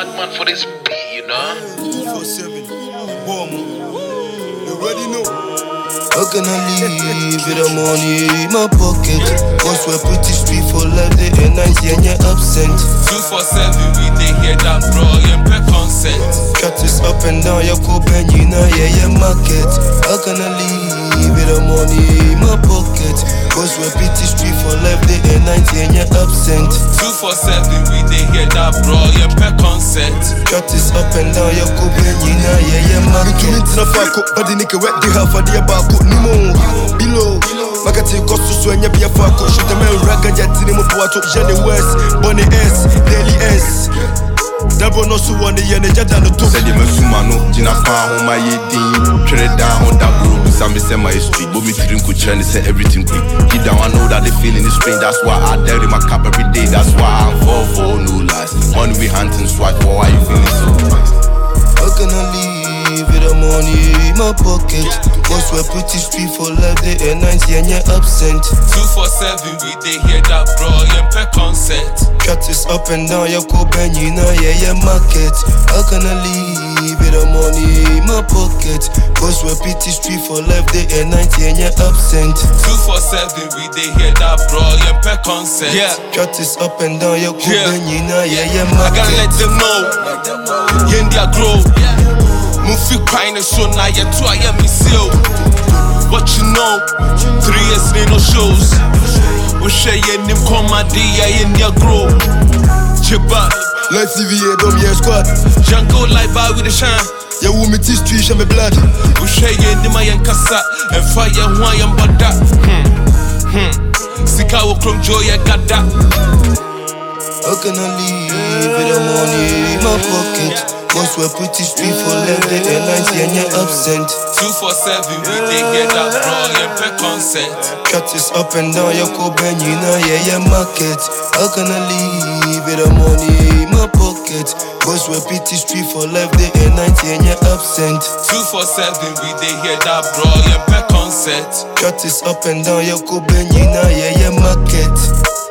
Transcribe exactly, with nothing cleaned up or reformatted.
madman for this beat, you know. two four seven, warm. You already know. How can I live with the money in my pocket? Cause we're pretty street for life, day and night, yeah, and you're absent. two four seven, we dey hear that, bro, you pay consent. Cut this up and down, your cope and you know, yeah, yeah, market. How can I live with the money in my pocket? Cause we're pretty street for life, day and night, yeah, and you're absent. two four seven, we dey hear that, bro, you pay consent. Cut this up and down, your cope and you know, yeah, yeah, market. Tina Fako, but the nigga wet the half of the abako. Nimo, below. Makati kostu swenya bia fako. Shoot a man raga jatini mo puato. Jenny West, Bonnie S, Daily S. Dabo no su wani yene jada no to. Said you sumano, Jina fa home my yedim. Trade down on that group, some say my street. But me drink with Chinese, say everything quick. Deep down I know that they feeling is pain. That's why I dare in my cap every day. That's why I'm for for no lies. Money we hunting swipe, why you feeling so nice? How can I live with the money in my pocket? Cause we're pretty street for life, day and night, yeah, and you're absent. two four seven, we dey hear that, bro, you pay consent. Cut this up and down, your cope and you know, yeah, yeah, market. How can I live with the money in my pocket? Cause we're pretty street for life, day and night, yeah, and you're absent. two four seven, we dey hear that, bro, you pay consent. Yeah, Cut this up and down, your cope Yeah. and you know, yeah, yeah, I gotta market. let them know. Yeah, India grow. Mufi crying and show now, yeah, two I am seal. What you know? Three years in no shows. We share your name, come my D, yeah, India grow. Chiba, Let's see V A, dumb yeah squad. Django live by with the shine. Yeah, woman T street, show me blood. We share your name, I am Kasa. And fire, who I am Bada. Hmm, hmm. Sika wo krom joy, I got that. How can I live with the money in my pocket? Cause we're pretty street for life, day and night, yeah, and you're absent. two four seven, we dey hear that, bro, you pay consent. Cut this up and down, your cope and you know, yeah, yeah, market. How can I live with the money in my pocket? Cause we're pretty street for life, day and night, yeah, and you're absent. two four seven, we dey hear that, bro, you pay consent. Cut this up and down, your cope and you know, yeah, yeah, market.